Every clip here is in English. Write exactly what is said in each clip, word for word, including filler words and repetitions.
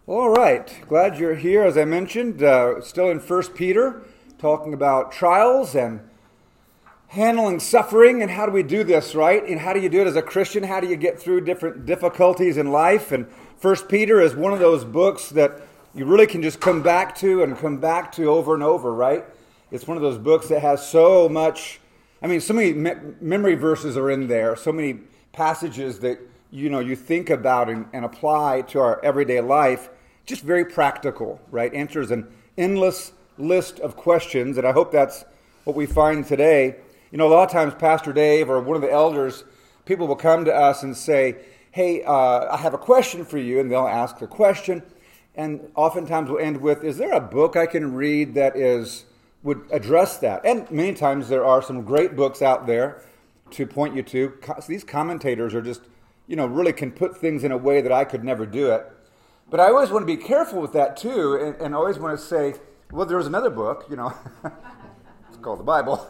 All right, glad you're here. As I mentioned, uh, still in First Peter, talking about trials and handling suffering and how do we do this, right? And how do you do it as a Christian? How do you get through different difficulties in life? And First Peter is one of those books that you really can just come back to and come back to over and over, right? It's one of those books that has so much, I mean, so many me- memory verses are in there, so many passages that, you know, you think about and, and apply to our everyday life. Just very practical, right? Answers an endless list of questions, and I hope that's what we find today. You know, a lot of times Pastor Dave or one of the elders, people will come to us and say, hey, uh, I have a question for you, and they'll ask a question, and oftentimes we'll end with, is there a book I can read that is would address that? And many times there are some great books out there to point you to. These commentators are just, you know, really can put things in a way that I could never do it. But I always want to be careful with that too, and, and always want to say, well, there's another book, you know, it's called the Bible,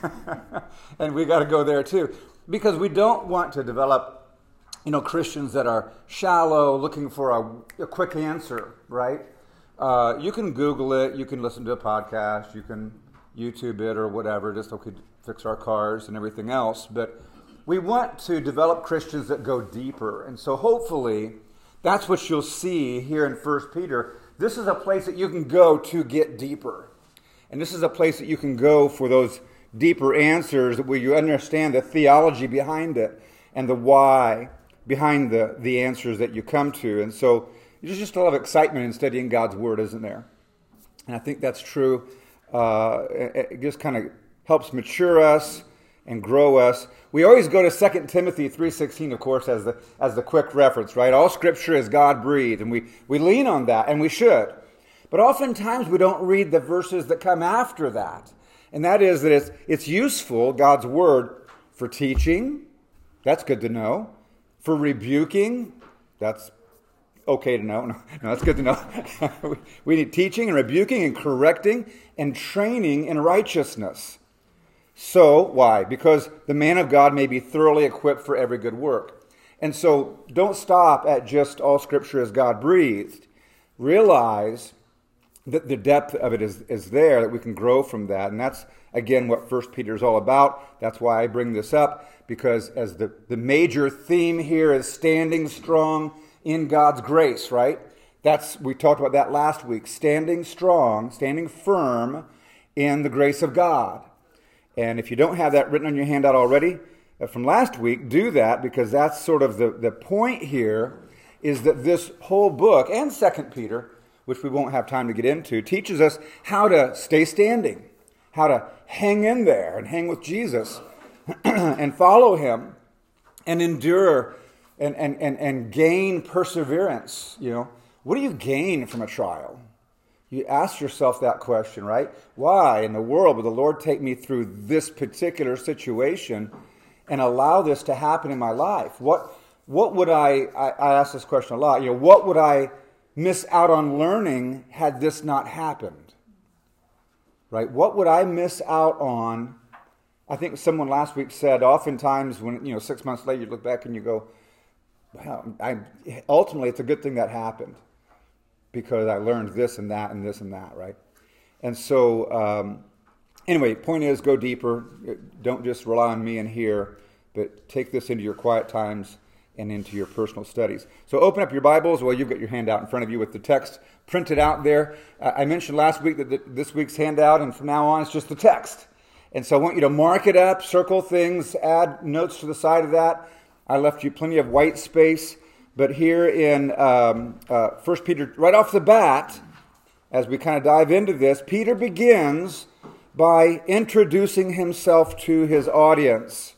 and we got to go there too, because we don't want to develop, you know, Christians that are shallow, looking for a, a quick answer, right? Uh, you can Google it, you can listen to a podcast, you can YouTube it or whatever, just so we could fix our cars and everything else, but we want to develop Christians that go deeper, and so hopefully that's what you'll see here in First Peter. This is a place that you can go to get deeper. And this is a place that you can go for those deeper answers where you understand the theology behind it and the why behind the, the answers that you come to. And so there's just a lot of excitement in studying God's Word, isn't there? And I think that's true. Uh, it, it just kind of helps mature us and grow us. We always go to Second Timothy three sixteen, of course, as the as the quick reference, right? All Scripture is God-breathed, and we, we lean on that, and we should. But oftentimes we don't read the verses that come after that. And that is that it's, it's useful, God's Word, for teaching. That's good to know. For rebuking. That's okay to know. No, no that's good to know. we, we need teaching and rebuking and correcting and training in righteousness. So, why? Because the man of God may be thoroughly equipped for every good work. And so, don't stop at just all Scripture is God-breathed. Realize that the depth of it is, is there, that we can grow from that. And that's, again, what First Peter is all about. That's why I bring this up, because as the, the major theme here is standing strong in God's grace, right? That's, we talked about that last week. Standing strong, standing firm in the grace of God. And if you don't have that written on your handout already uh, from last week, do that, because that's sort of the, the point here, is that this whole book, and Second Peter, which we won't have time to get into, teaches us how to stay standing, how to hang in there and hang with Jesus and follow Him and endure and, and, and, and gain perseverance. You know, what do you gain from a trial? You ask yourself that question, right? Why in the world would the Lord take me through this particular situation and allow this to happen in my life? What what would I, I, I ask this question a lot, you know, what would I miss out on learning had this not happened? Right? What would I miss out on? I think someone last week said, oftentimes when, you know, six months later you look back and you go, wow, I, ultimately it's a good thing that happened, because I learned this and that and this and that, right? And so, um, anyway, point is, go deeper. Don't just rely on me and here, but take this into your quiet times and into your personal studies. So open up your Bibles. Well, you've got your handout in front of you with the text printed out there. Uh, I mentioned last week that the, this week's handout, and from now on, it's just the text. And so I want you to mark it up, circle things, add notes to the side of that. I left you plenty of white space. But here in um, uh, First Peter, right off the bat, as we kind of dive into this, Peter begins by introducing himself to his audience.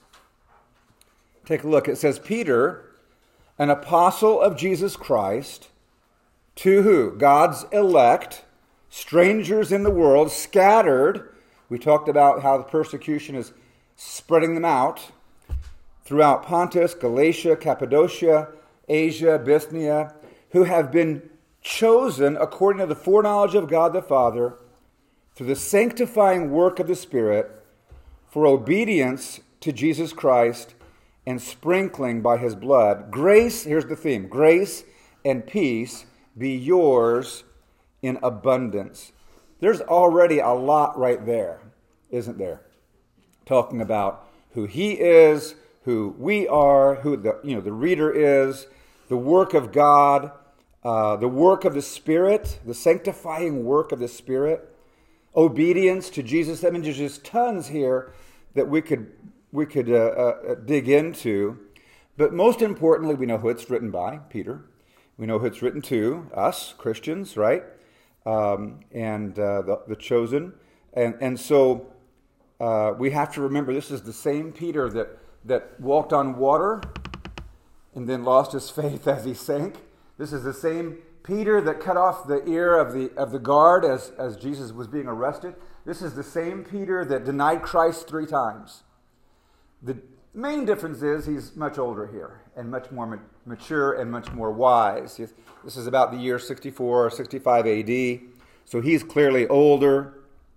Take a look. It says, Peter, an apostle of Jesus Christ, to who? God's elect, strangers in the world, scattered. We talked about how the persecution is spreading them out throughout Pontus, Galatia, Cappadocia, Asia, Bithynia, who have been chosen according to the foreknowledge of God the Father through the sanctifying work of the Spirit for obedience to Jesus Christ and sprinkling by His blood. Grace, here's the theme, grace and peace be yours in abundance. There's already a lot right there, isn't there? Talking about who he is, who we are, who the you know the reader is, the work of God, uh, the work of the Spirit, the sanctifying work of the Spirit, obedience to Jesus. I mean, there's just tons here that we could we could uh, uh, dig into. But most importantly, we know who it's written by, Peter. We know who it's written to, us, Christians, right? Um, and uh, the, the chosen. And, and so uh, we have to remember this is the same Peter that, that walked on water and then lost his faith as he sank. This is the same Peter that cut off the ear of the, of the guard as, as Jesus was being arrested. This is the same Peter that denied Christ three times. The main difference is he's much older here and much more ma- mature and much more wise. This is about the year sixty-four or sixty-five A D, so he's clearly older.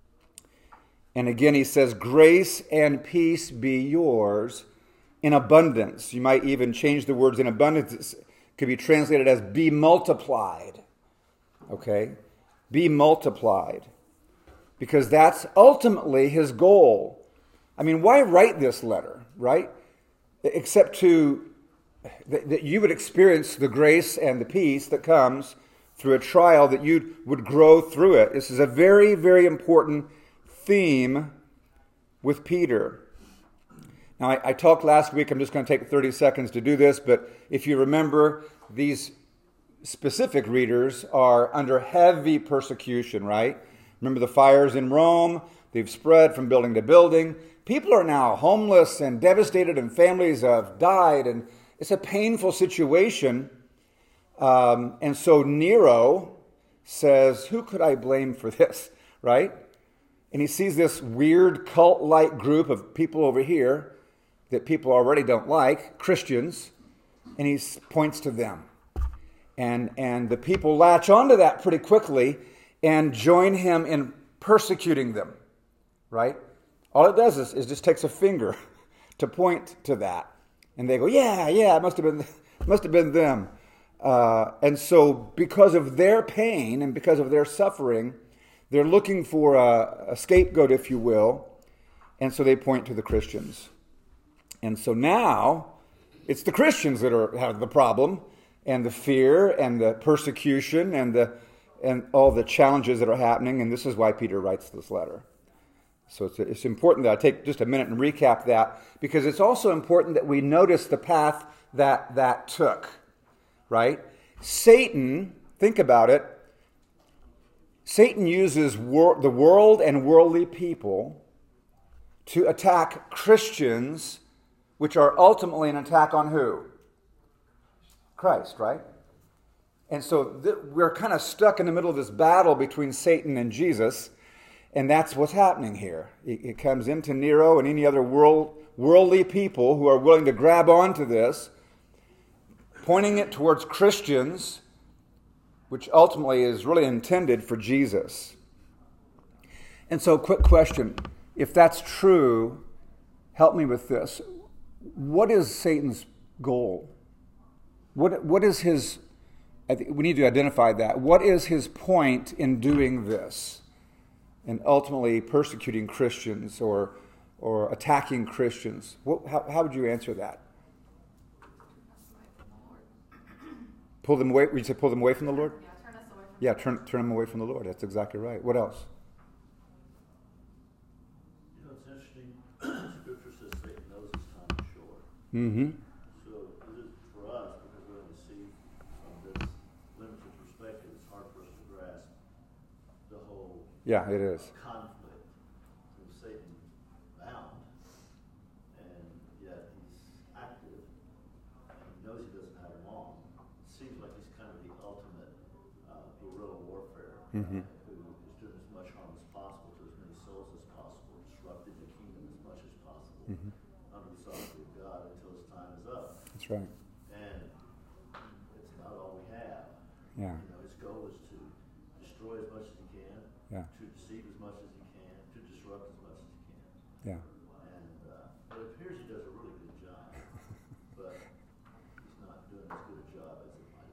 And again, he says, grace and peace be yours in abundance. You might even change the words in abundance. It could be translated as be multiplied. Okay? Be multiplied. Because that's ultimately his goal. I mean, why write this letter, right? Except to that, that you would experience the grace and the peace that comes through a trial, that you would grow through it. This is a very, very important theme with Peter. Now, I, I talked last week, I'm just going to take thirty seconds to do this, but if you remember, these specific readers are under heavy persecution, right? Remember the fires in Rome? They've spread from building to building. People are now homeless and devastated, and families have died, and it's a painful situation. Um, and so Nero says, who could I blame for this, right? And he sees this weird cult-like group of people over here that people already don't like, Christians, and he points to them. And, and the people latch onto that pretty quickly and join him in persecuting them, right? All it does is, is just takes a finger to point to that. And they go, yeah, yeah, it must have been, must have been them. Uh, and so because of their pain and because of their suffering, they're looking for a, a scapegoat, if you will. And so they point to the Christians. And so now it's the Christians that are have the problem and the fear and the persecution and the and all the challenges that are happening. And this is why Peter writes this letter. So it's, it's important that I take just a minute and recap that, because it's also important that we notice the path that that took, right? Satan, think about it, Satan uses wor- the world and worldly people to attack Christians, which are ultimately an attack on who? Christ, right? And so th- we're kind of stuck in the middle of this battle between Satan and Jesus. And that's what's happening here. It, it comes into Nero and any other world, worldly people who are willing to grab onto this, pointing it towards Christians, which ultimately is really intended for Jesus. And so, quick question. If that's true, help me with this. What is Satan's goal? What What is his... I think we need to identify that. What is his point in doing this? And ultimately persecuting Christians or or attacking Christians. What, how, how would you answer that? Pull them away. Would you say pull them away from the Lord? Yeah, turn us away from Yeah, turn turn them away from the Lord. That's exactly right. What else? You know, it's interesting. Scripture says Satan knows his time is short. Mm-hmm. So it is for us, because we only see from this limited perspective, it's hard for us to grasp the whole Yeah, it is. conflict with Satan bound, and yet he's active, and he knows he doesn't have long. It seems like he's kind of the ultimate uh, guerrilla warfare, Mm-hmm. who is doing as much harm as possible to as many souls as possible, disrupting the kingdom as much as possible, Mm-hmm. under the sovereignty of God until his time is up. That's right. And it's not all we have. Yeah. You know, his goal is to destroy as much as he can, Yeah. to deceive as much as he can, to disrupt as much as he can. Yeah. And uh, it appears he does a really good job, but he's not doing as good a job as it might appear.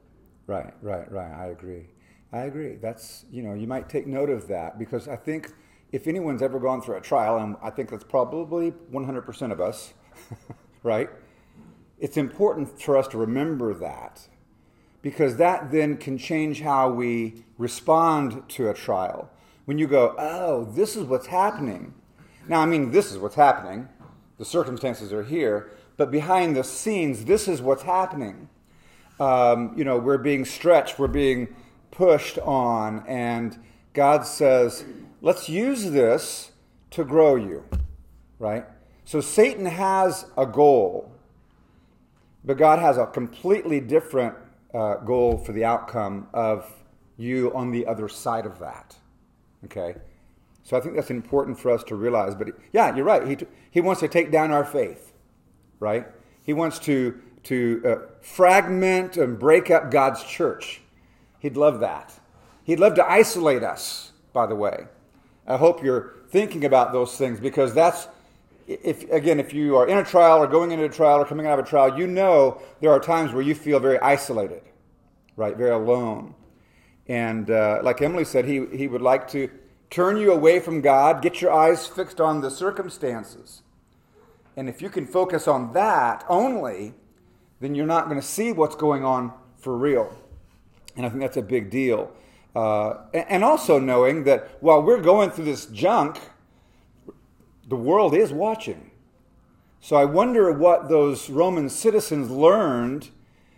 Right, right, right. I agree. I agree. That's, you know, you might take note of that, because I think if anyone's ever gone through a trial, and I think that's probably one hundred percent of us, right? It's important for us to remember that, because that then can change how we respond to a trial. When you go, oh, this is what's happening. Now, I mean, this is what's happening. The circumstances are here, but behind the scenes, this is what's happening. Um, you know, we're being stretched, we're being pushed on, and God says, let's use this to grow you, right? So Satan has a goal, but God has a completely different uh, goal for the outcome of you on the other side of that, okay? So I think that's important for us to realize. But yeah, you're right. He, t- he wants to take down our faith, right? He wants to, to uh, fragment and break up God's church. He'd love that. He'd love to isolate us, by the way. I hope you're thinking about those things, because that's, if again, if you are in a trial or going into a trial or coming out of a trial, you know there are times where you feel very isolated, right? Very alone. And uh, like Emily said, he, he would like to turn you away from God, get your eyes fixed on the circumstances. And if you can focus on that only, then you're not going to see what's going on for real. And I think that's a big deal. Uh, and also knowing that while we're going through this junk, the world is watching. So I wonder what those Roman citizens learned.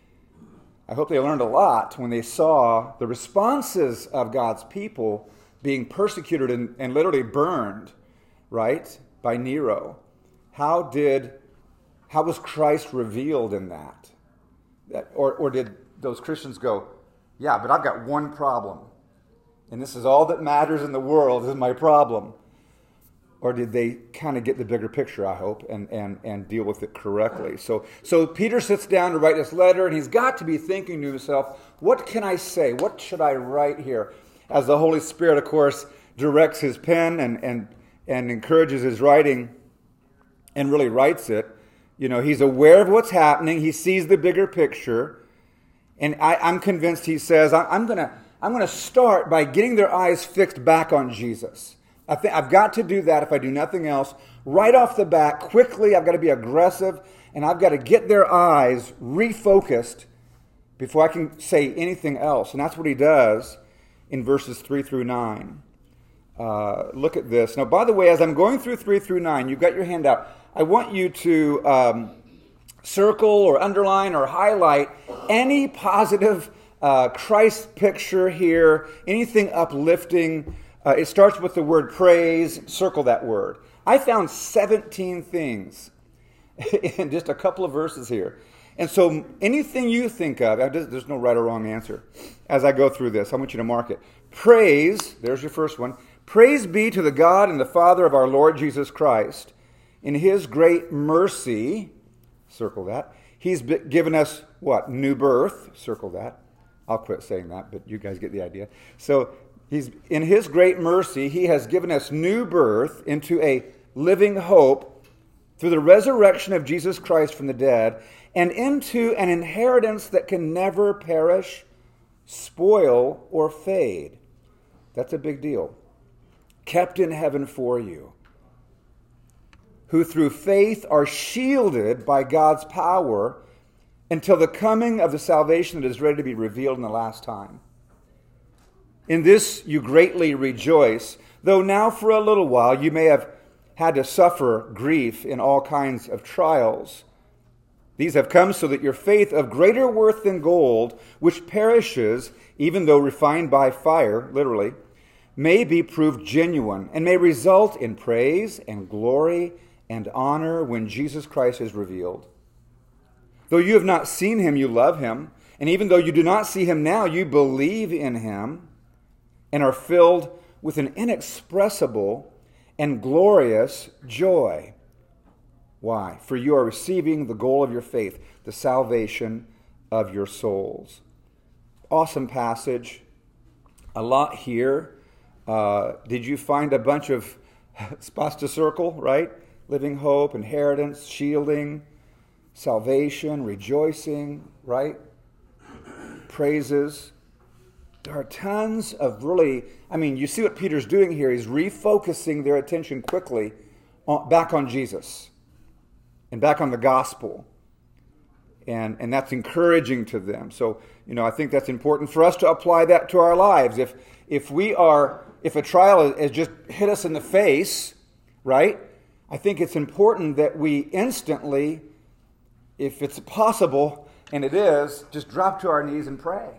I hope they learned a lot when they saw the responses of God's people being persecuted and, and literally burned, right, by Nero. How did, how was Christ revealed in that? that or, or did those Christians go, yeah, but I've got one problem, and this is all that matters in the world is my problem? Or did they kind of get the bigger picture, I hope, and, and, and deal with it correctly? So, so Peter sits down to write this letter, and he's got to be thinking to himself, what can I say? What should I write here? As the Holy Spirit, of course, directs his pen and, and, and encourages his writing and really writes it. You know, he's aware of what's happening. He sees the bigger picture. And I, I'm convinced he says, I, I'm going to I'm gonna start by getting their eyes fixed back on Jesus. I think I've got to do that if I do nothing else. Right off the bat, quickly, I've got to be aggressive, and I've got to get their eyes refocused before I can say anything else. And that's what he does in verses three through nine. Uh, look at this. Now, by the way, as I'm going through three through nine, you've got your handout. I want you to um, circle or underline or highlight any positive uh, Christ picture here, anything uplifting. Uh, it starts with the word praise. Circle that word. I found seventeen things in just a couple of verses here. And so anything you think of, there's no right or wrong answer. As I go through this, I want you to mark it. Praise, there's your first one. Praise be to the God and the Father of our Lord Jesus Christ. In his great mercy, circle that. He's given us, what? New birth, circle that. I'll quit saying that, but you guys get the idea. So he's in his great mercy, he has given us new birth into a living hope through the resurrection of Jesus Christ from the dead, and into an inheritance that can never perish, spoil, or fade. That's a big deal. Kept in heaven for you, who through faith are shielded by God's power until the coming of the salvation that is ready to be revealed in the last time. In this you greatly rejoice, though now for a little while you may have had to suffer grief in all kinds of trials. These have come so that your faith, of greater worth than gold, which perishes, even though refined by fire, literally, may be proved genuine and may result in praise and glory and honor when Jesus Christ is revealed. Though you have not seen him, you love him. And even though you do not see him now, you believe in him and are filled with an inexpressible and glorious joy. Why? For you are receiving the goal of your faith, the salvation of your souls. Awesome passage. A lot here. Uh, did you find a bunch of spots to circle, right? Living hope, inheritance, shielding, salvation, rejoicing, right? praises. There are tons of really, I mean, you see what Peter's doing here. He's refocusing their attention quickly on, back on Jesus and back on the gospel. And, and that's encouraging to them. So, you know, I think that's important for us to apply that to our lives. If if we are, if a trial has just hit us in the face, right? I think it's important that we instantly, if it's possible, and it is, just drop to our knees and pray.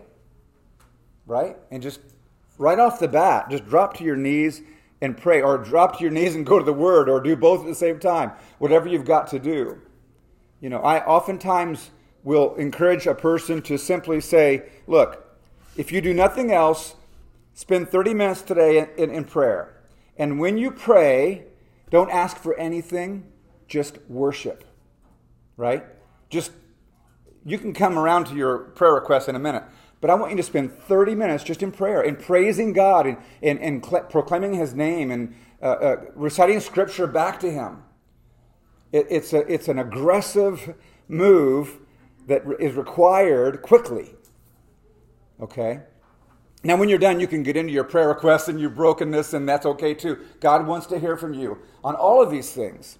Right? And just right off the bat, just drop to your knees and pray, or drop to your knees and go to the Word, or do both at the same time, whatever you've got to do. You know, I oftentimes will encourage a person to simply say, look, if you do nothing else, spend thirty minutes today in, in, in prayer. And when you pray, don't ask for anything, just worship. Right? Just, you can come around to your prayer requests in a minute. But I want you to spend thirty minutes just in prayer and praising God and, and, and cl- proclaiming His name and uh, uh, reciting Scripture back to Him. It, it's, a, it's an aggressive move that is required quickly. Okay? Now, when you're done, you can get into your prayer requests and your brokenness, and that's okay too. God wants to hear from you on all of these things.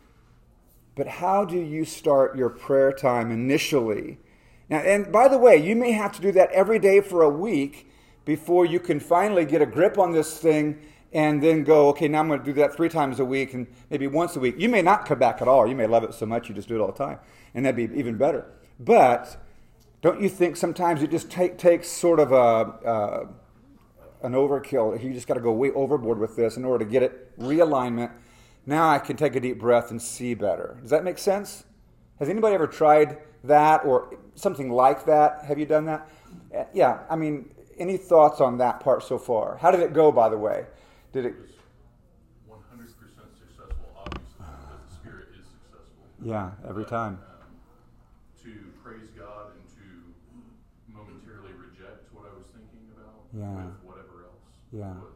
But how do you start your prayer time initially? Now, and by the way, you may have to do that every day for a week before you can finally get a grip on this thing and then go, okay, now I'm going to do that three times a week and maybe once a week. You may not come back at all. You may love it so much you just do it all the time, and that'd be even better. But don't you think sometimes it just take, takes sort of a uh, an overkill? You just got to go way overboard with this in order to get it realignment. Now I can take a deep breath and see better. Does that make sense? Has anybody ever tried that or something like that? Have you done that? Uh, yeah, I mean, any thoughts on that part so far? How did it go, by the way? Did it? one hundred percent successful, obviously, because the Spirit is successful. Yeah, every but, time. Um, to praise God and to momentarily reject what I was thinking about Yeah. with whatever else Yeah. was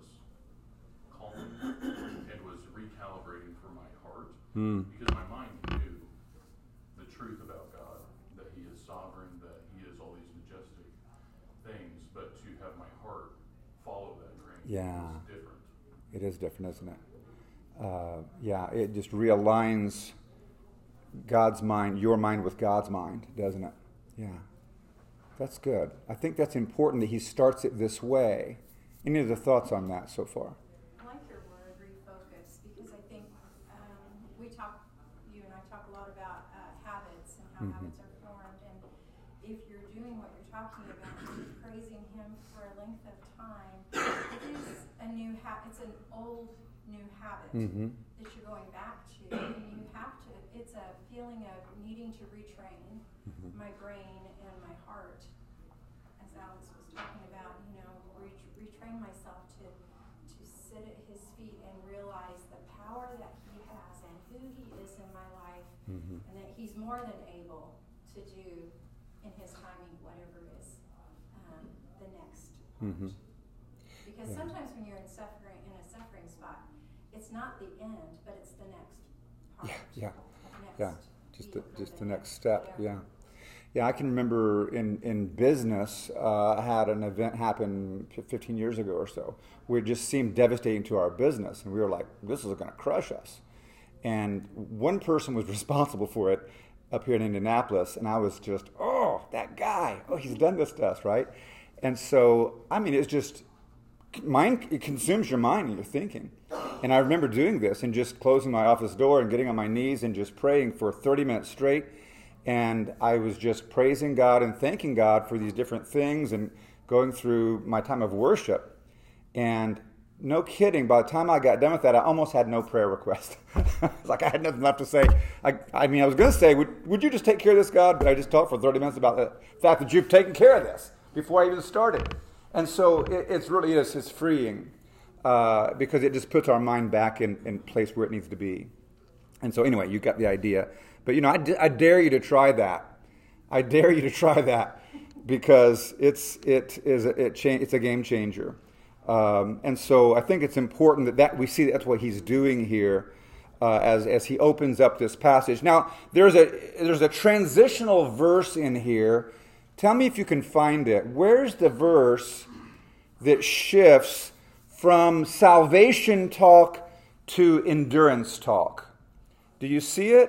calming and was recalibrating for my heart. Mm. Because my mind knew the truth about God, that He is sovereign, that He is all these majestic things, but to have my heart follow that grain Yeah. is different. It is different, isn't it? Uh, yeah, it just realigns God's mind, your mind with God's mind, doesn't it? Yeah. That's good. I think that's important that He starts it this way. Any other thoughts on that so far? I like your word, refocus, because I think um, we talk, you and I talk a lot about uh, habits and how Mhm. habits are formed. And if you're doing what you're talking about, and praising Him for a length of time, it is a new habit. It's an old new habit Mm-hmm. that you're going back to, and you have to. It's a feeling of needing to retrain Mm-hmm. my brain and my heart, as Alex was talking about. You know, re- retrain myself to to sit at His feet and realize the power that He has and who He is in my life, Mm-hmm. and that He's more than able to do in His timing whatever is um, the next part. Mm-hmm. Because Yeah. sometimes when you're in suffering in a suffering spot, it's not the end, but it's the next part. Yeah, yeah. Next Yeah, just the, beat or just the next next step. whatever. Yeah, yeah. I can remember in in business, uh, I had an event happen fifteen years ago or so, where it just seemed devastating to our business, and we were like, "This is going to crush us." And one person was responsible for it up here in Indianapolis, and I was just, "Oh, that guy! Oh, he's done this to us, right?" And so, I mean, it's just mind. It consumes your mind and your thinking. And I remember doing this and just closing my office door and getting on my knees and just praying for thirty minutes straight. And I was just praising God and thanking God for these different things and going through my time of worship. And no kidding, by the time I got done with that, I almost had no prayer request. It's like I had nothing left to say. I, I mean, I was going to say, would, would you just take care of this, God? But I just talked for thirty minutes about the fact that you've taken care of this before I even started. And so it it's really is it's freeing uh, because it just puts our mind back in, in place where it needs to be. And so anyway, you got the idea. But, you know, I, d- I dare you to try that. I dare you to try that because it's it is a, it cha- it's a game changer. Um, and so I think it's important that, that we see that's what He's doing here uh, as as He opens up this passage. Now, there's a there's a transitional verse in here Tell me if you can find it. Where's the verse that shifts from salvation talk to endurance talk? Do you see it?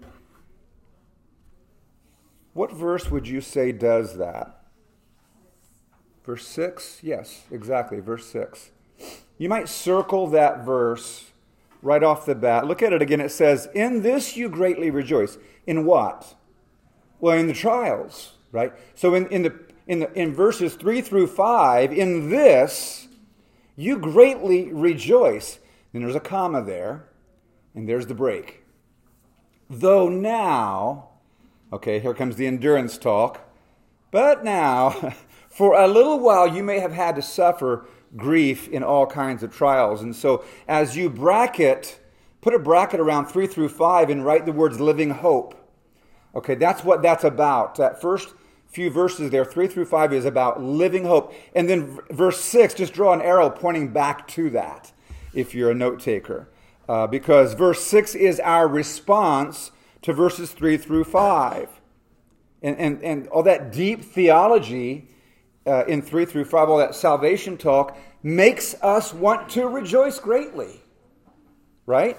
What verse would you say does that? Verse six? Yes, exactly, verse six. You might circle that verse right off the bat. Look at it again. It says, "In this you greatly rejoice." In what? Well, in the trials, right? So in, in the in the in verses three through five, in this you greatly rejoice. Then there's a comma there, and there's the break. Though now, okay, here comes the endurance talk. But now, for a little while you may have had to suffer grief in all kinds of trials. And so as you bracket, put a bracket around three through five and write the words living hope. Okay, that's what that's about. That first few verses there, three through five, is about living hope. And then verse six, just draw an arrow pointing back to that if you're a note taker. Uh, because verse six is our response to verses three through five. And, and, and all that deep theology uh, in three through five, all that salvation talk, makes us want to rejoice greatly. Right?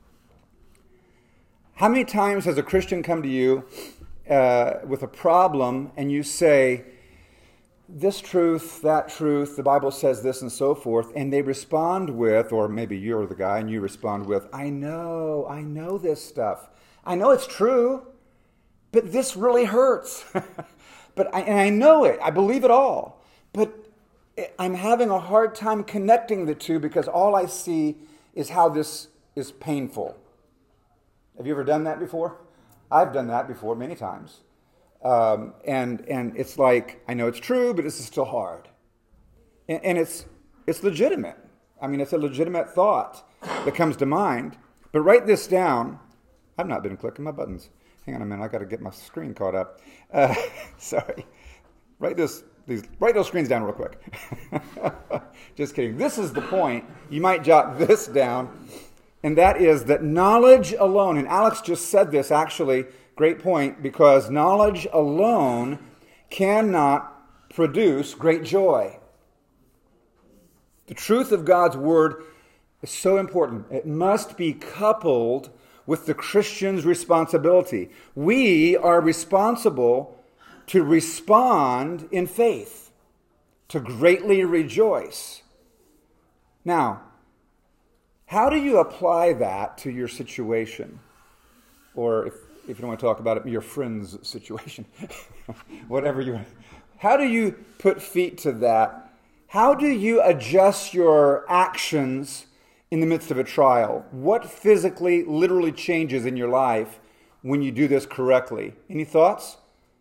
How many times has a Christian come to you uh, with a problem and you say, this truth, that truth, the Bible says this and so forth, and they respond with, or maybe you're the guy and you respond with, I know, I know this stuff. I know it's true, but this really hurts. but I, and I know it. I believe it all. But I'm having a hard time connecting the two because all I see is how this is painful. Have you ever done that before? I've done that before many times. Um, and and it's like, I know it's true, but this is still hard. And, and it's it's legitimate. I mean, it's a legitimate thought that comes to mind. But write this down. I've not been clicking my buttons. Hang on a minute. I've got to get my screen caught up. Uh, sorry. Write this. These, write those screens down real quick. Just kidding. This is the point. You might jot this down. And that is that knowledge alone, and Alex just said this actually, great point, because knowledge alone cannot produce great joy. The truth of God's word is so important. It must be coupled with the Christian's responsibility. We are responsible to respond in faith, to greatly rejoice. Now, how do you apply that to your situation? Or if, if you don't want to talk about it, your friend's situation. Whatever you want. How do you put feet to that? How do you adjust your actions in the midst of a trial? What physically, literally changes in your life when you do this correctly? Any thoughts?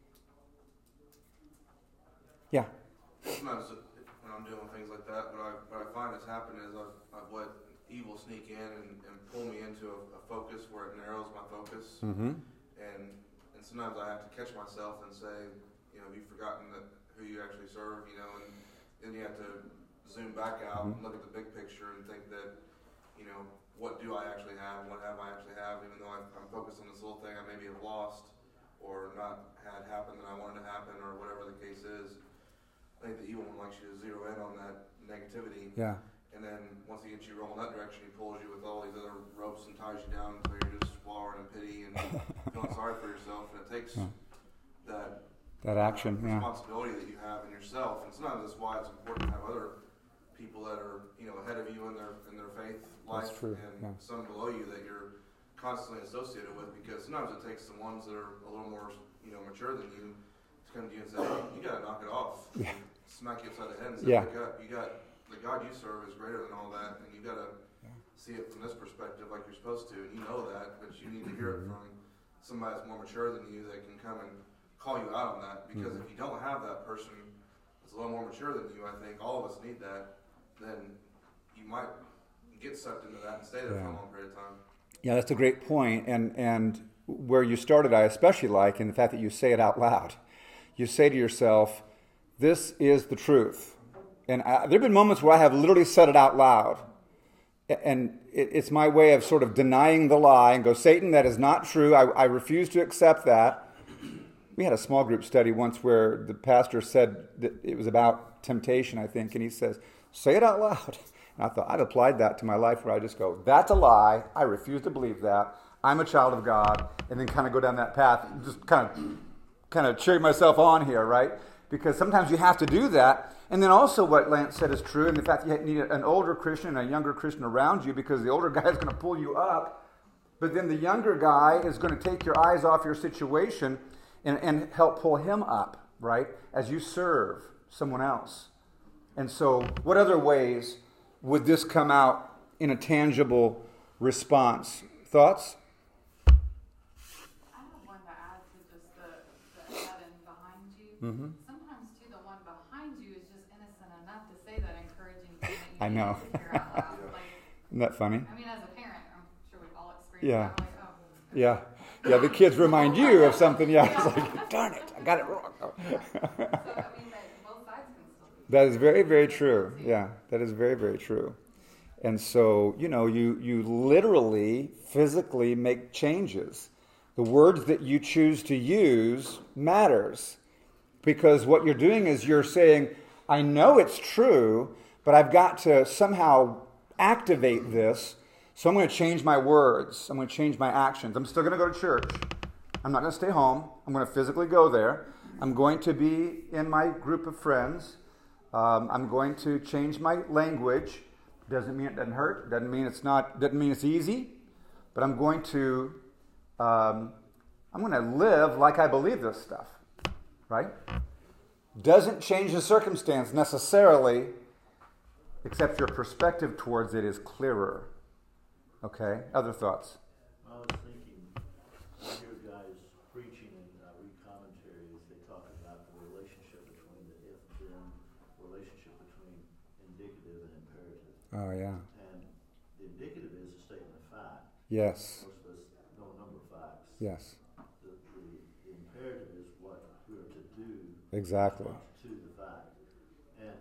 Yeah. Sometimes when I'm doing things like that, what I, what I find has happened is I've, I've let evil sneak in and, and pull me into a, a focus where it narrows my focus. Mm-hmm. And and sometimes I have to catch myself and say, you know, you've forgotten that who you actually serve, you know, and then you have to zoom back out mm-hmm. and look at the big picture and think that, you know, what do I actually have? What have I actually have? Even though I'm, I'm focused on this little thing I maybe have lost or not had happen that I wanted to happen or whatever the case is. I think the evil one likes you to zero in on that negativity. Yeah. And then once he gets you rolling that direction, he pulls you with all these other ropes and ties you down until you're just wallowing in pity and feeling sorry for yourself. And it takes yeah. that that action, uh, responsibility yeah. that you have in yourself. And sometimes that's why it's important to have other people that are, you know, ahead of you in their in their faith life, that's true. and Yeah. some below you that you're constantly associated with. Because sometimes it takes the ones that are a little more, you know, mature than you to come to you and say, hey, you got to knock it off. Yeah. Smack you upside the head and say, yeah. Look up, you got. The God you serve is greater than all that, and you got to yeah. see it from this perspective like you're supposed to, and you know that, but you need to hear it from somebody that's more mature than you that can come and call you out on that, because mm-hmm. if you don't have that person that's a little more mature than you, I think all of us need that, then you might get sucked into that and stay there yeah. for a long period of time. Yeah, that's a great point, and, and where you started I especially like in the fact that you say it out loud. You say to yourself, this is the truth. And I, there have been moments where I have literally said it out loud. And it, it's my way of sort of denying the lie and go, Satan, that is not true. I, I refuse to accept that. we had a small group study once where the pastor said that it was about temptation, I think, and he says, say it out loud. And I thought, I've applied that to my life where I just go, that's a lie. I refuse to believe that. I'm a child of God. And then kind of go down that path, just kind of, kind of cheer myself on here, right? Because sometimes you have to do that. And then also what Lance said is true, and the fact that you need an older Christian and a younger Christian around you, because the older guy is going to pull you up, but then the younger guy is going to take your eyes off your situation and, and help pull him up, right, as you serve someone else. And so what other ways would this come out in a tangible response? Thoughts? I have one to add to just the, the head and behind you. Mm-hmm. Sometimes, too, the one behind you is just innocent enough to say that encouraging thing that you I know. need to hear out loud. Like, Isn't that funny? I mean, as a parent, I'm sure we've all experienced Yeah. that. Like, oh. Yeah. Yeah, the kids remind you of something. Yeah, it's like, darn it, I got it wrong. So, I mean, like, both sides can still be. That is very, very true. Yeah, that is very, very true. And so, you know, you, you literally, physically make changes. The words that you choose to use matters. Because what you're doing is you're saying, I know it's true, but I've got to somehow activate this. So I'm going to change my words. I'm going to change my actions. I'm still going to go to church. I'm not going to stay home. I'm going to physically go there. I'm going to be in my group of friends. Um, I'm going to change my language. Doesn't mean it doesn't hurt. Doesn't mean it's not. Doesn't mean it's easy. But I'm going to. Um, I'm going to live like I believe this stuff. Right? Doesn't change the circumstance necessarily, except your perspective towards it is clearer. Okay? Other thoughts? I was thinking, I hear guys preaching and uh, read commentaries, they talk about the relationship between the if-then, relationship between indicative and imperative. Oh, yeah. And the indicative is a statement of fact. Yes. Most of us know a number of facts. Yes. The, the, the imperative is what we're to do Exactly. to the fact. And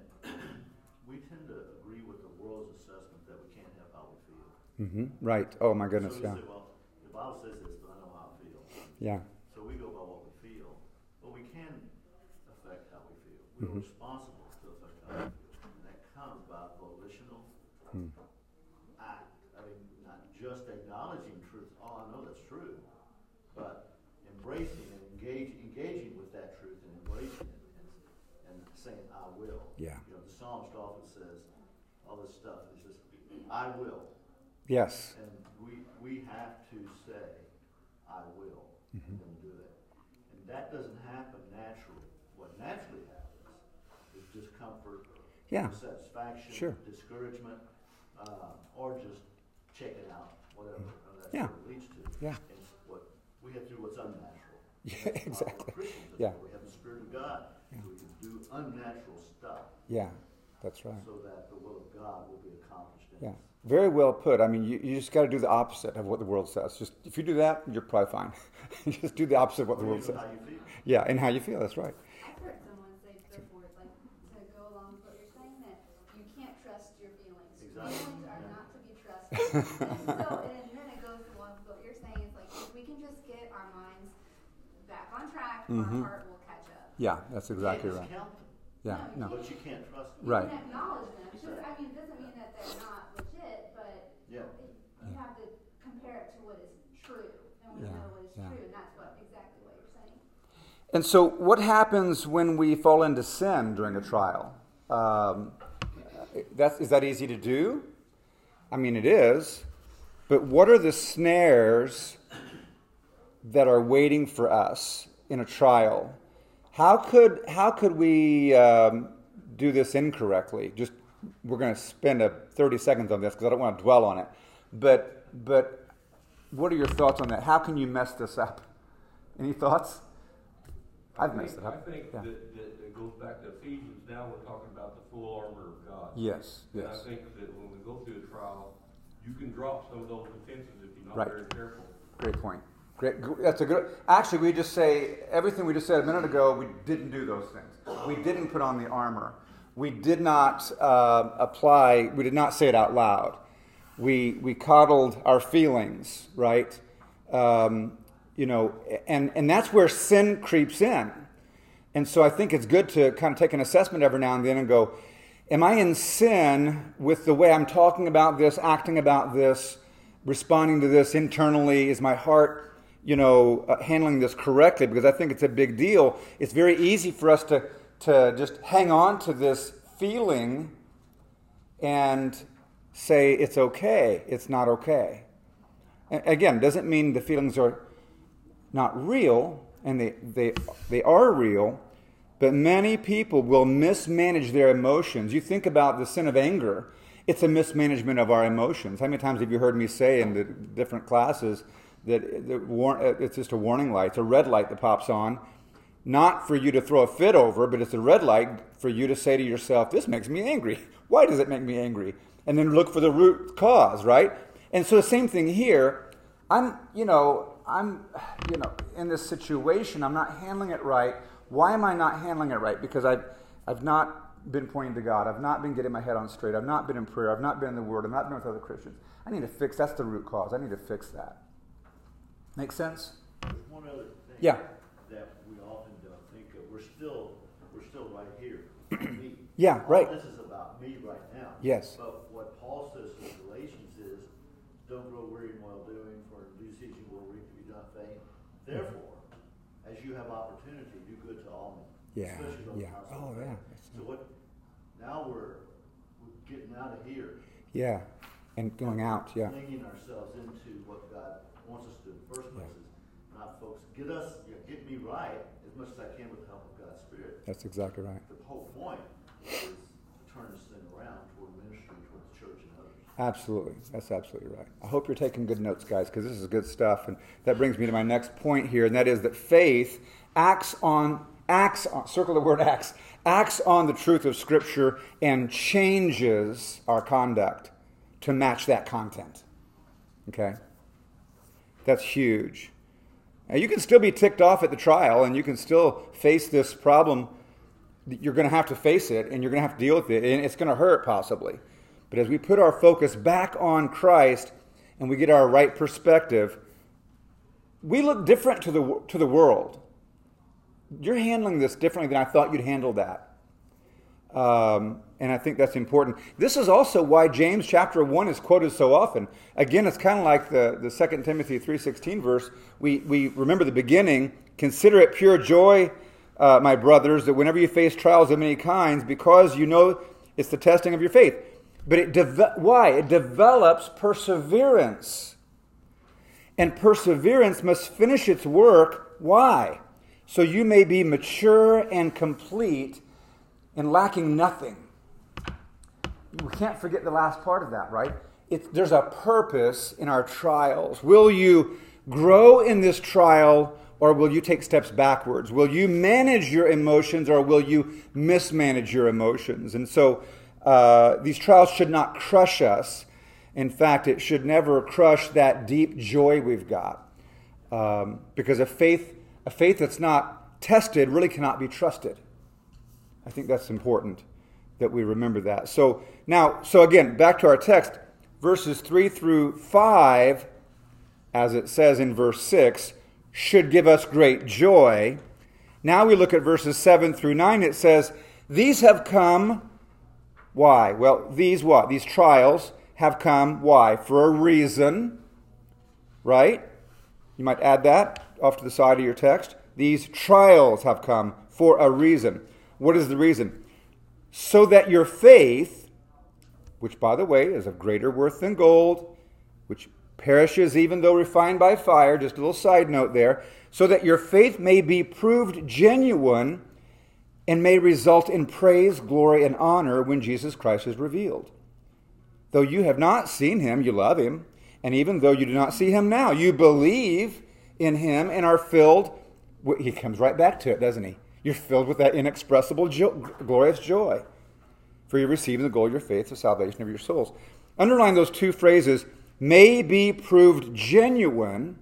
we tend to agree with the world's assessment that we can't have how we feel. Mm-hmm. Right. Oh, my goodness. So we Yeah. say, well, the Bible says this, but I know how I feel. Yeah. So we go by what we feel, but we can affect how we feel. We're Mhm. responsible to affect how we feel, and that comes by volitional Mm. act. I mean, not just acknowledging truth. Oh, I know that's true, but embracing and engage, engaging with that truth and embracing it and, and saying, "I will." Yeah. You know, the psalmist often says all this stuff. He says, "I will." Yes. And we we have to say, I will, Mhm. and then do it. And that doesn't happen naturally. What naturally happens is discomfort, Yeah. dissatisfaction, Sure. discouragement, uh, or just checking out, whatever uh, that's Yeah. what it leads to. Yeah. And it's what we have to do what's unnatural. Yeah, That's why we're exactly. Christians. That's Yeah. why we have the Spirit of God. Yeah. So we can do unnatural stuff Yeah. That's right. so that the will of God will be accomplished in Yeah. us. Very well put. I mean, you, you just got to do the opposite of what the world says. Just if you do that, you're probably fine. Just do the opposite of what the Or world even says. how you feel. Yeah, and how you feel. That's right. I've heard someone say before, like, to go along with what you're saying, that you can't trust your feelings. Exactly. Feelings are Yeah. not to be trusted. And so, and then it goes along with what you're saying, it's like, if we can just get our minds back on track, Mhm. our heart will catch up. Yeah, that's exactly You right. can't discount them, Yeah. No. but you can't trust them. You Right. can acknowledge them, because, I mean, it doesn't mean that they're not legit, but Yeah. you have to compare it to what is true. And we Yeah, know what is yeah. true, and that's what, exactly what you're saying. And so, what happens when we fall into sin during a trial? Um, that's, is that easy to do? I mean, it is. But what are the snares that are waiting for us in a trial? How could how could we um, do this incorrectly? Just we're going to spend a thirty seconds on this because I don't want to dwell on it. But but what are your thoughts on that? How can you mess this up? Any thoughts? I've I messed think, it up. I think Yeah. that, that it goes back to Ephesians. Now we're talking about the full armor of God. Yes, And yes. I think that when we go through a trial, you can drop some of those defenses if you're not Right. very careful. Great point. Great. gr- That's a good. Actually, we just say everything we just said a minute ago. We didn't do those things. We didn't put on the armor. We did not uh, apply. We did not say it out loud. We we coddled our feelings, right? Um, you know, and, and that's where sin creeps in. And so I think it's good to kind of take an assessment every now and then and go, am I in sin with the way I'm talking about this, acting about this, responding to this internally? Is my heart, you know, uh, handling this correctly? Because I think it's a big deal. It's very easy for us to, to just hang on to this feeling and say it's okay, it's not okay. And again, doesn't mean the feelings are not real, and they, they, they are real, but many people will mismanage their emotions. You think about the sin of anger, it's a mismanagement of our emotions. How many times have you heard me say in the different classes that the war- it's just a warning light, it's a red light that pops on, not for you to throw a fit over, but it's a red light for you to say to yourself, this makes me angry. Why does it make me angry? And then look for the root cause, right? And so the same thing here. I'm, you know, I'm, you know, in this situation, I'm not handling it right. Why am I not handling it right? Because I've, I've not been pointing to God. I've not been getting my head on straight. I've not been in prayer. I've not been in the Word. I've not been with other Christians. I need to fix, that's the root cause. I need to fix that. Make sense? There's one other thing. Yeah. That we often don't think of. We're still, we're still right here. Me. Yeah, right. All this is about me right now. Yes. But what Paul says in Galatians is, don't grow weary in well doing, for in due season you will reap if you don't faint. Therefore, as you have opportunity, do good to all men. Yeah, Especially those yeah. household Oh, yeah. friends. So what? Now we're, we're getting out of here. Yeah, and going out, yeah. Flinging ourselves into what God wants us to do in the first place. Is not, folks, get us, you know, get me right as much as I can with the help of God's Spirit. That's exactly right. The whole point is to turn this thing around toward ministry, toward the church and others. Absolutely. That's absolutely right. I hope you're taking good notes, guys, because this is good stuff. And that brings me to my next point here, and that is that faith acts on, acts on, circle the word acts, acts on the truth of Scripture and changes our conduct to match that content. Okay? That's huge. Now, you can still be ticked off at the trial, and you can still face this problem. You're going to have to face it, and you're going to have to deal with it, and it's going to hurt possibly. But as we put our focus back on Christ and we get our right perspective, we look different to the to the world. You're handling this differently than I thought you'd handle that. Um, and I think that's important. This is also why James chapter one is quoted so often. Again, it's kind of like the, the Second Timothy three sixteen verse. We, we remember the beginning. Consider it pure joy, uh, my brothers, that whenever you face trials of many kinds, because you know it's the testing of your faith. But it de- why? It develops perseverance. And perseverance must finish its work. Why? So you may be mature and complete and lacking nothing. We can't forget the last part of that, right? It, there's a purpose in our trials. Will you grow in this trial, or will you take steps backwards? Will you manage your emotions, or will you mismanage your emotions? And so uh, these trials should not crush us. In fact, it should never crush that deep joy we've got. Um, because a faith, a faith that's not tested really cannot be trusted. I think that's important that we remember that. So now, so again, back to our text, verses three through five, as it says in verse six, should give us great joy. Now we look at verses seven through nine. It says, these have come, why? Well, these what? These trials have come, why? For a reason, right? You might add that off to the side of your text. These trials have come for a reason. What is the reason? So that your faith, which by the way is of greater worth than gold, which perishes even though refined by fire, just a little side note there, so that your faith may be proved genuine and may result in praise, glory, and honor when Jesus Christ is revealed. Though you have not seen him, you love him, and even though you do not see him now, you believe in him and are filled, he comes right back to it, doesn't he? You're filled with that inexpressible, jo- glorious joy. For you receiving the goal of your faith, the salvation of your souls. Underline those two phrases, may be proved genuine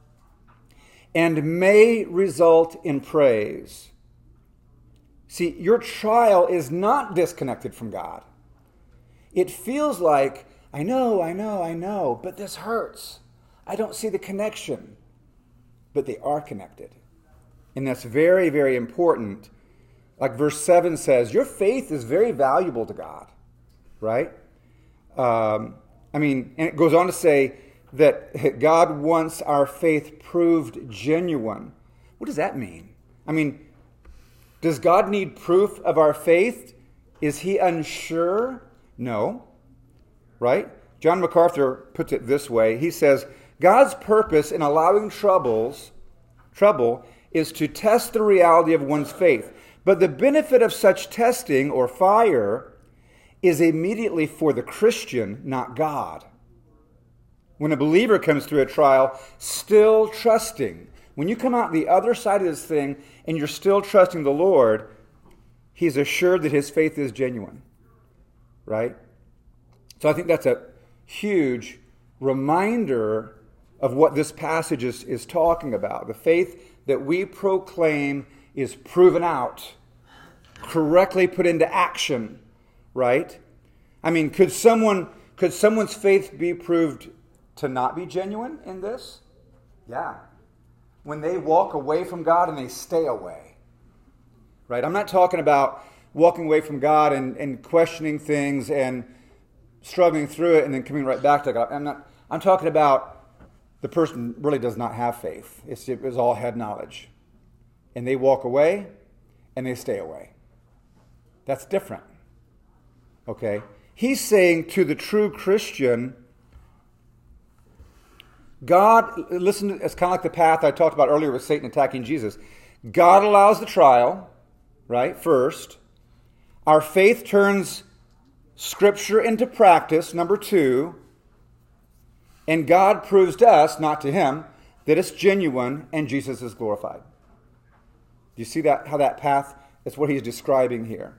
and may result in praise. See, your trial is not disconnected from God. It feels like, I know, I know, I know, but this hurts. I don't see the connection. but they are connected. And that's very, very important. Like verse seven says, your faith is very valuable to God, right? Um, I mean, and it goes on to say that God wants our faith proved genuine. What does that mean? I mean, does God need proof of our faith? Is he unsure? No, right? John MacArthur puts it this way. He says, God's purpose in allowing troubles, trouble is to test the reality of one's faith. But the benefit of such testing or fire is immediately for the Christian, not God. When a believer comes through a trial, still trusting, when you come out the other side of this thing and you're still trusting the Lord, he's assured that his faith is genuine, right? So I think that's a huge reminder of what this passage is, is talking about. The faith that we proclaim is proven out, correctly put into action, right? I mean, could someone could someone's faith be proved to not be genuine in this? Yeah. When they walk away from God and they stay away, right? I'm not talking about walking away from God and, and questioning things and struggling through it and then coming right back to God. I'm not. I'm talking about the person really does not have faith. It's, it's all head knowledge. And they walk away and they stay away. That's different. Okay? He's saying to the true Christian, God, listen, it's kind of like the path I talked about earlier with Satan attacking Jesus. God allows the trial, right, first. Our faith turns Scripture into practice, number two. And God proves to us, not to him, that it's genuine and Jesus is glorified. Do you see that? How that path, that's what he's describing here.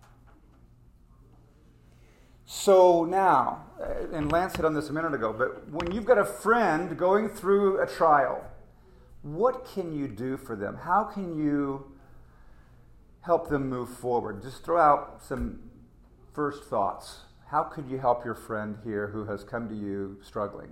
So now, and Lance hit on this a minute ago, but when you've got a friend going through a trial, what can you do for them? How can you help them move forward? Just throw out some first thoughts. How could you help your friend here who has come to you struggling?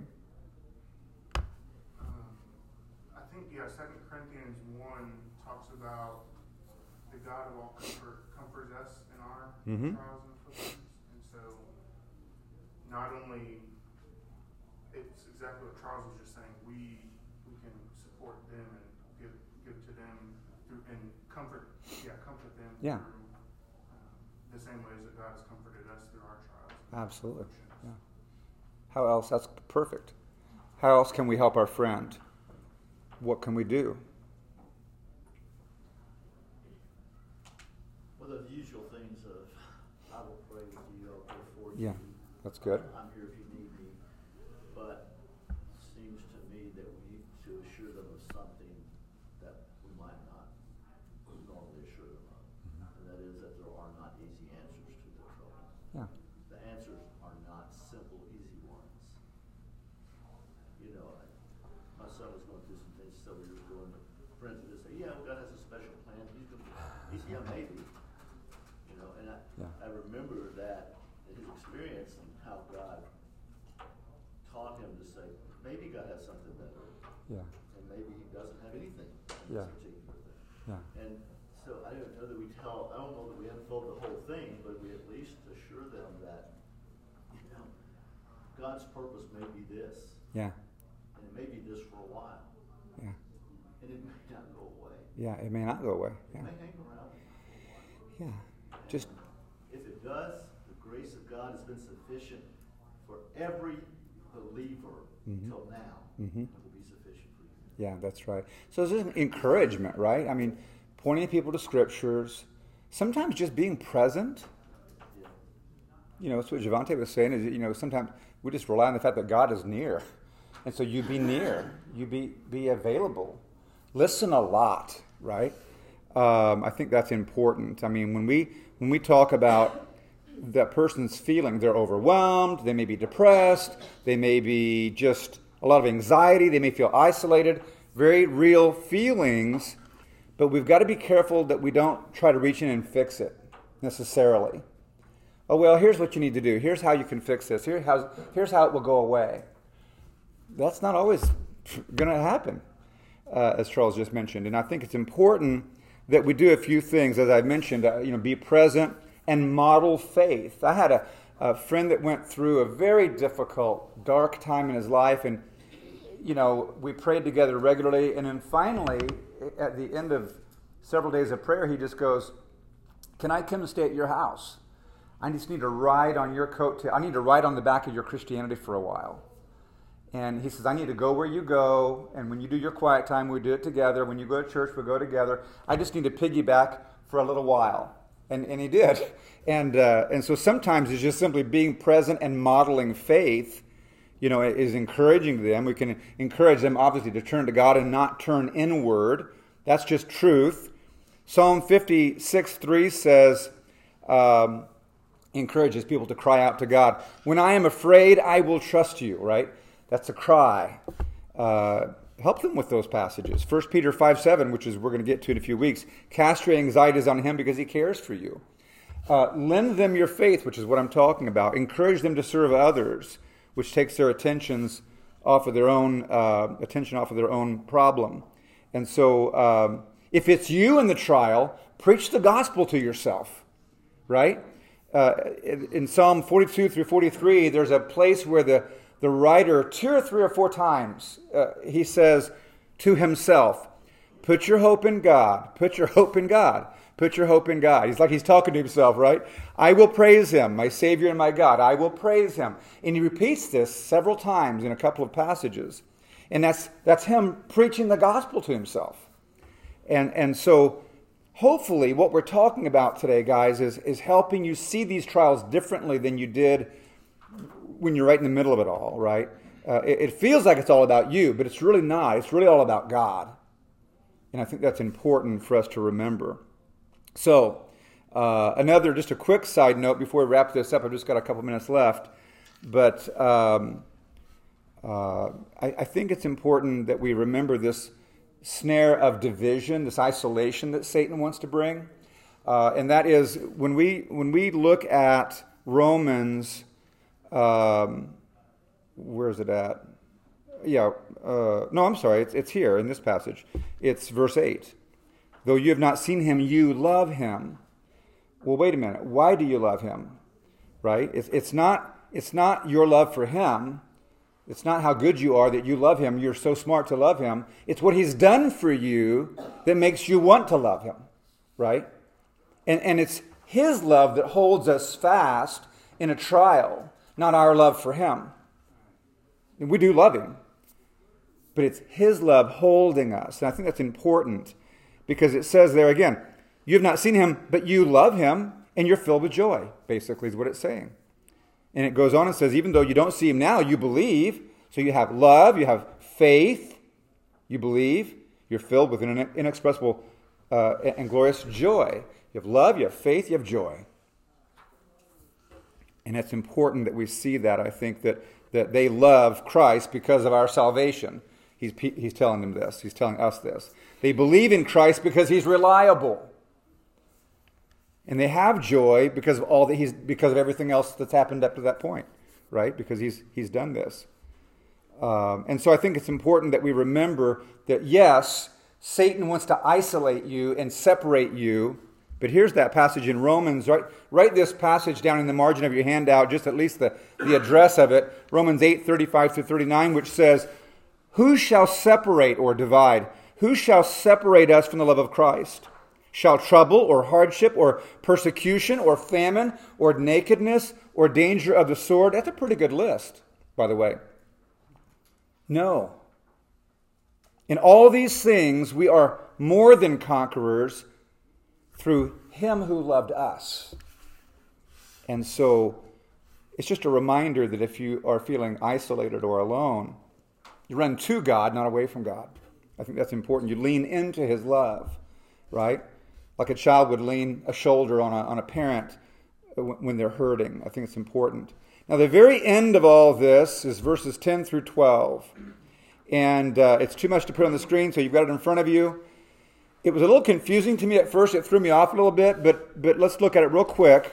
Um, I think, yeah, Second Corinthians one talks about the God of all comfort comforts us in our mm-hmm. trials and afflictions. And so not only, it's exactly what Charles was just saying, we we can support them and give give to them through, and comfort, yeah, comfort them yeah. through um, the same ways that God has comforted us through our trials. Absolutely. Yeah. How else? That's perfect. How else can we help our friend? What can we do? Well, the usual things of, I will pray with you, I'll pray for you. Yeah, that's good. I'm here if you need me. But it seems to me that we need to assure them of something that we might not normally assure them of. Mm-hmm. And that is that there are not easy answers to their troubles. Yeah. The answers are not simple, easy ones. You know, I, my son was going through some things several years ago, and friends would just say, yeah, well, God has a special plan. He's going to, he's, yeah, maybe. You know, and I, yeah. I remember that in his experience and how God taught him to say, maybe God has something better. Yeah. And maybe he doesn't have anything in yeah. this particular thing. Yeah. And so I don't know that we tell, I don't know that we unfold the whole thing, but we at least assure them that, you know, God's purpose may be this. Yeah. And it may be this for a while. Yeah. And it may not go away. Yeah, it may not go away. Yeah. It may hang around for a while. Yeah. Just if it does, the grace of God has been sufficient for every believer mm-hmm. till now. Mm-hmm. It will be sufficient for you. Yeah, that's right. So it's just encouragement, right? I mean, pointing people to scriptures, sometimes just being present. Yeah. You know, that's what Javante was saying, is, you know, sometimes we just rely on the fact that God is near. And so you be near, you be, be available. Listen a lot, right? Um, I think that's important. I mean, when we when we talk about that person's feeling, they're overwhelmed, they may be depressed, they may be just a lot of anxiety, they may feel isolated, very real feelings, but we've got to be careful that we don't try to reach in and fix it necessarily. Oh, well, here's what you need to do. Here's how you can fix this. Here, how's, here's how it will go away. That's not always going to happen. uh, as Charles just mentioned. And I think it's important that we do a few things, as I mentioned, uh, you know, be present and model faith. I had a, a friend that went through a very difficult, dark time in his life, and, you know, we prayed together regularly, and then finally, at the end of several days of prayer, he just goes, "Can I come and stay at your house? I just need to ride on your coattail. I need to ride on the back of your Christianity for a while." And he says, "I need to go where you go, and when you do your quiet time, we do it together. When you go to church, we go together. I just need to piggyback for a little while." And and he did. And uh, and so sometimes it's just simply being present and modeling faith, you know, is encouraging them. We can encourage them, obviously, to turn to God and not turn inward. That's just truth. Psalm fifty-six three says, um, encourages people to cry out to God. "When I am afraid, I will trust you," right? That's a cry. Uh, help them with those passages. First Peter five seven, which is we're going to get to in a few weeks. "Cast your anxieties on him because he cares for you." Uh, lend them your faith, which is what I'm talking about. Encourage them to serve others, which takes their attentions off of their own uh, attention off of their own problem. And so, um, if it's you in the trial, preach the gospel to yourself, right? Uh, in, in Psalm forty-two through forty-three, there's a place where the The writer, two or three or four times, uh, he says to himself, "Put your hope in God. Put your hope in God. Put your hope in God." He's like he's talking to himself, right? "I will praise him, my Savior and my God. I will praise him." And he repeats this several times in a couple of passages. And that's that's him preaching the gospel to himself. And and so hopefully what we're talking about today, guys, is, is helping you see these trials differently than you did when you're right in the middle of it all, right? Uh, it, it feels like it's all about you, but it's really not. It's really all about God. And I think that's important for us to remember. So, uh, another, just a quick side note before we wrap this up. I've just got a couple minutes left. But um, uh, I, I think it's important that we remember this snare of division, this isolation that Satan wants to bring. Uh, and that is, when we when we look at Romans... Um, where is it at? Yeah, uh, no, I'm sorry. It's, it's here in this passage. It's verse eight. "Though you have not seen him, you love him." Well, wait a minute. Why do you love him? Right? It's, it's not, it's not your love for him. It's not how good you are that you love him. You're so smart to love him. It's what he's done for you that makes you want to love him. Right? And, and it's his love that holds us fast in a trial. Not our love for him. And we do love him. But it's his love holding us. And I think that's important because it says there again, you have not seen him, but you love him and you're filled with joy, basically is what it's saying. And it goes on and says, even though you don't see him now, you believe. So you have love, you have faith, you believe. You're filled with an inexpressible uh, and glorious joy. You have love, you have faith, you have joy. And it's important that we see that. I think that, that they love Christ because of our salvation. He's, he's telling them this. He's telling us this. They believe in Christ because he's reliable. And they have joy because of all that he's because of everything else that's happened up to that point, right? Because he's he's done this. Um, and so I think it's important that we remember that yes, Satan wants to isolate you and separate you. But here's that passage in Romans. Right, write this passage down in the margin of your handout, just at least the, the address of it. Romans eight, thirty-five through thirty-nine, which says, "Who shall separate or divide? Who shall separate us from the love of Christ? Shall trouble or hardship or persecution or famine or nakedness or danger of the sword?" That's a pretty good list, by the way. No. In all these things, we are more than conquerors through him who loved us. And so it's just a reminder that if you are feeling isolated or alone, you run to God, not away from God. I think that's important. You lean into his love, right? Like a child would lean a shoulder on a, on a parent when they're hurting. I think it's important. Now, the very end of all this is verses ten through twelve. And uh, it's too much to put on the screen, so you've got it in front of you. It was a little confusing to me at first. It threw me off a little bit, but, but let's look at it real quick.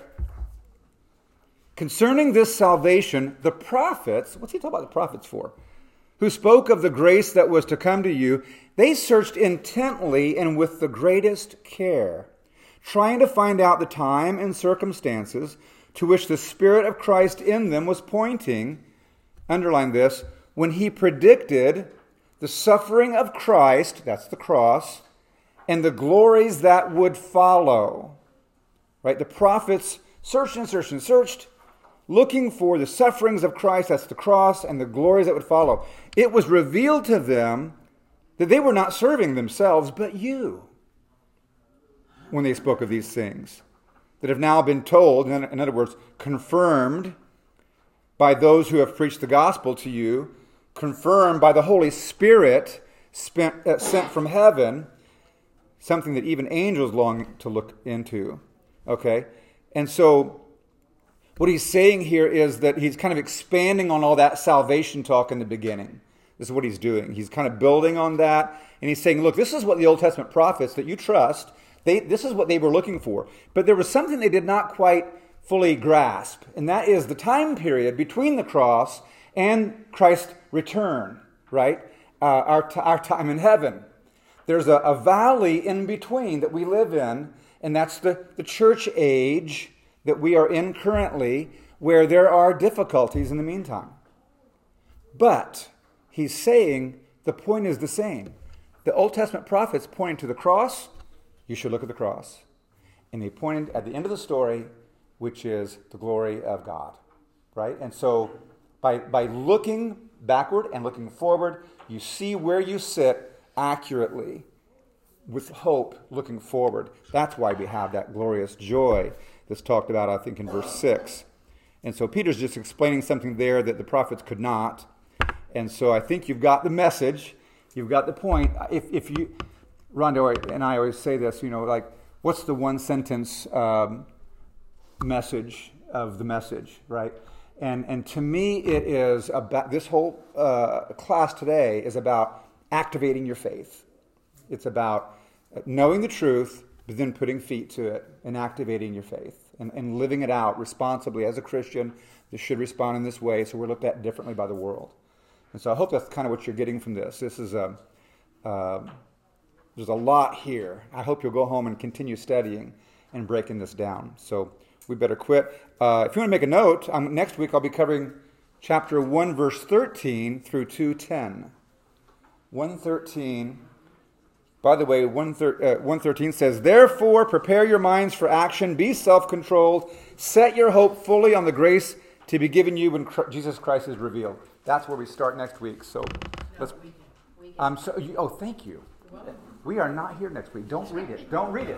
"Concerning this salvation, the prophets," what's he talking about the prophets for? who spoke of the grace that was to come to you, they searched intently and with the greatest care, trying to find out the time and circumstances to which the Spirit of Christ in them was pointing, underline this, when he predicted the suffering of Christ, that's the cross, and the glories that would follow. Right? The prophets searched and searched and searched, looking for the sufferings of Christ, that's the cross, and the glories that would follow. It was revealed to them that they were not serving themselves, but you, when they spoke of these things, that have now been told, in other words, confirmed by those who have preached the gospel to you, confirmed by the Holy Spirit spent, uh, sent from heaven, something that even angels long to look into. Okay? And so, what he's saying here is that he's kind of expanding on all that salvation talk in the beginning. This is what he's doing. He's kind of building on that, and he's saying, look, this is what the Old Testament prophets that you trust, they, this is what they were looking for. But there was something they did not quite fully grasp, and that is the time period between the cross and Christ's return, right? Uh, our, t- our time in heaven. There's a, a valley in between that we live in, and that's the, the church age that we are in currently, where there are difficulties in the meantime. But he's saying the point is the same. The Old Testament prophets pointed to the cross. You should look at the cross. And they pointed at the end of the story, which is the glory of God. Right? And so by, by looking backward and looking forward, you see where you sit accurately with hope looking forward. That's why we have that glorious joy that's talked about, I think, in verse six. And so Peter's just explaining something there that the prophets could not. And so I think you've got the message. You've got the point. If if you, Rhonda and I always say this, you know, like, what's the one sentence um, message of the message, right? And and to me, it is about, this whole uh, class today is about activating your faith. It's about knowing the truth, but then putting feet to it and activating your faith and, and living it out responsibly as a Christian. This should respond in this way, so we're looked at differently by the world. And so I hope that's kind of what you're getting from this. This is a, uh, there's a lot here. I hope you'll go home and continue studying and breaking this down. So we better quit. Uh, if you want to make a note, um, next week I'll be covering chapter one, verse thirteen through two ten. one thirteen. By the way, one thirteen says, therefore, prepare your minds for action, be self-controlled, set your hope fully on the grace to be given you when Jesus Christ is revealed. That's where we start next week. So let's. Um, so, oh, thank you. We are not here next week. Don't read it. Don't read it.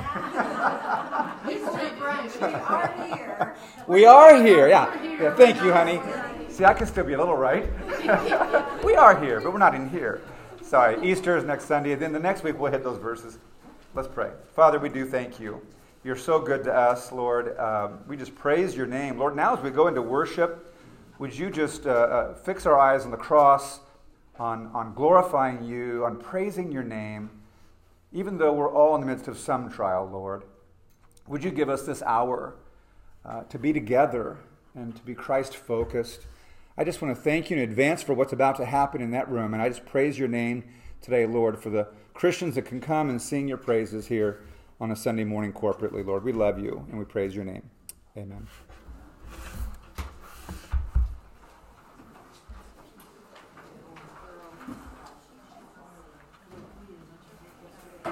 We are here. We are here. Yeah. Yeah. Thank you, honey. See, I can still be a little right. We are here, but we're not in here. Sorry, Easter is next Sunday, and then the next week we'll hit those verses. Let's pray. Father, we do thank you. You're so good to us, Lord. Um, we just praise your name. Lord, now as we go into worship, would you just uh, uh, fix our eyes on the cross, on, on glorifying you, on praising your name, even though we're all in the midst of some trial, Lord. Would you give us this hour uh, to be together and to be Christ-focused? I just want to thank you in advance for what's about to happen in that room. And I just praise your name today, Lord, for the Christians that can come and sing your praises here on a Sunday morning corporately, Lord. We love you and we praise your name. Amen.